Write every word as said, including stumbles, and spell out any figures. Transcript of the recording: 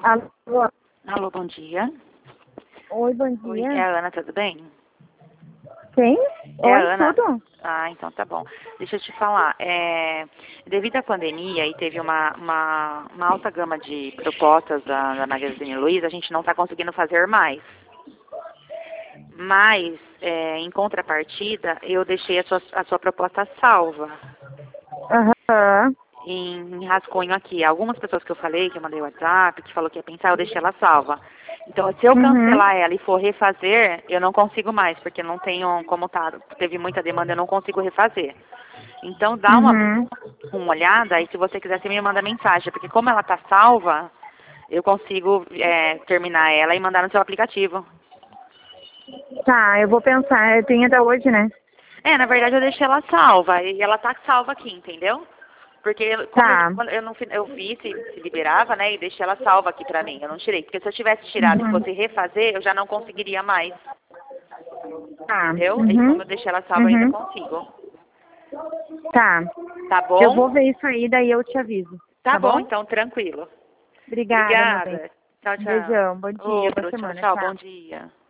Alô? Alô, bom dia. Oi, bom Oi, dia. é a Ana, tudo bem? Quem? É a Oi, Ana. tudo? Ah, então tá bom. Deixa eu te falar. É, devido à pandemia e teve uma, uma, uma alta gama de propostas da, da Magazine Luiza, a gente não está conseguindo fazer mais. Mas, é, em contrapartida, eu deixei a sua, a sua proposta salva Aham. em, em rascunho aqui. Algumas pessoas que eu falei, que eu mandei WhatsApp, que falou que ia pensar, eu deixei ela salva. Então, se eu Uhum. cancelar ela e for refazer, eu não consigo mais, porque não tenho como tá, teve muita demanda, eu não consigo refazer. Então, dá uma, Uhum. uma olhada e se você quiser, você me manda mensagem, porque como ela tá salva, eu consigo é, terminar ela e mandar no seu aplicativo. Tá, eu vou pensar. Eu tenho até hoje, né? É, na verdade eu deixei ela salva e ela tá salva aqui, entendeu? Porque como eu, Tá. quando eu não fi- eu vi se, se liberava, né, e deixei ela salva aqui pra mim. Eu não tirei, porque se eu tivesse tirado e Uhum. fosse refazer, eu já não conseguiria mais, Tá. entendeu? E como Uhum. eu deixei ela salva, eu ainda Uhum. consigo. Tá. Tá Eu bom? vou ver isso aí, daí eu te aviso. Tá Tá bom, bom? então, tranquilo. Obrigada, meu bem. Obrigada. Tchau, Um tchau. beijão. Bom dia, boa Outro, tchau, semana. tchau, bom Tchau. dia.